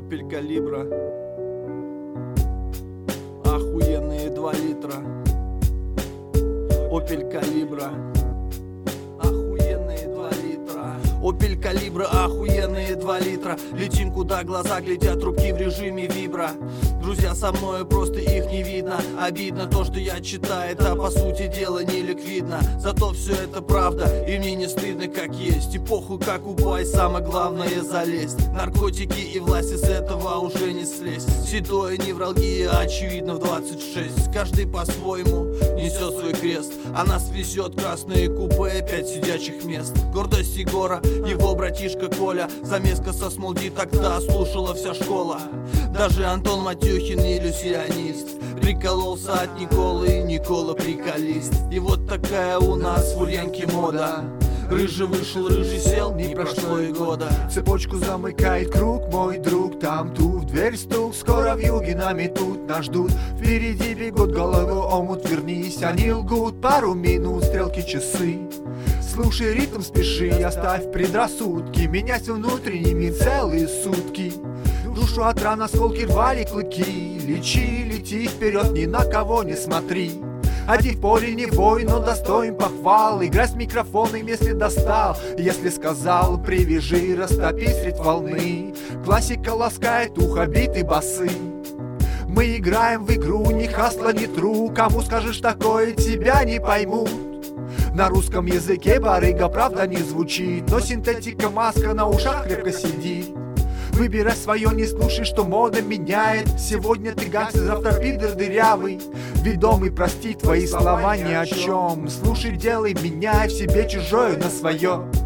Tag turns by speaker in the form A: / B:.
A: Opel Calibra. Охуенные 2 литра. Opel Calibra. Охуенные 2 литра. Opel Calibra, охуенные 2 литра. Летим, куда глаза глядят, трубки в режиме вибро. Друзья со мною, просто их не видно. Обидно то, что я читаю, это по сути дела не ликвидно. Зато все это правда, и мне не стыдно как есть. И похуй как упасть, самое главное залезть. Наркотики и власти, с этого уже не слезть. Седое невралгия, очевидно в 26. Каждый по-своему несет свой крест. А нас везет красные купе, 5 сидячих мест. Гордость Егора, его братишка Коля. Замеска со Смолди тогда слушала вся школа. Даже Антон Матюхин, иллюзионист, прикололся от Николы, Никола приколист. И вот такая у нас в Ульянке мода. Рыжий вышел, рыжий сел, не прошло и года.
B: Цепочку замыкает круг, мой друг, там тут в дверь стук. Скоро в юге нами тут нас ждут. Впереди бегут головы, омут, вернись, они лгут. Пару минут, стрелки, часы. Слушай ритм, спеши, оставь предрассудки. Меняйся внутренними целые сутки. Душу от ран осколки рвали клыки. Лечи, лети вперед, ни на кого не смотри. Один в поле не воин, но достоин похвал. Играй с микрофоном, если достал. Если сказал, привяжи, растопи средь волны. Классика ласкает ухо, биты басы. Мы играем в игру, ни хасла, ни тру. Кому скажешь такое, тебя не поймут. На русском языке барыга правда не звучит, но синтетика маска на ушах крепко сидит. Выбирай свое, не слушай, что мода меняет. Сегодня ты гангстер, завтра пидор дырявый. Ведомый, прости, твои слова ни о чем. Слушай, делай, меняй в себе чужое на свое.